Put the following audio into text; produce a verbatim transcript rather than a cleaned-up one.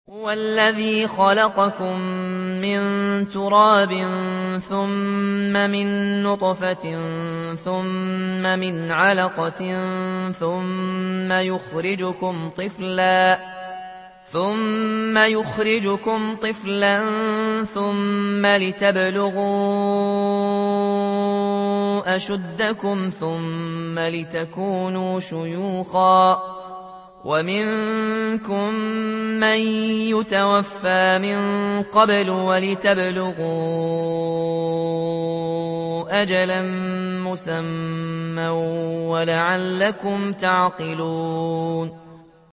هو الذي خلقكم من تراب ثم من نطفة ثم من علقة ثم يخرجكم طفلا ثم يخرجكم طفلا ثم لتبلغوا أشدكم ثم لتكونوا شيوخا ومنكم من يتوفى من قبل ولتبلغوا أجلا مسمى ولعلكم تعقلون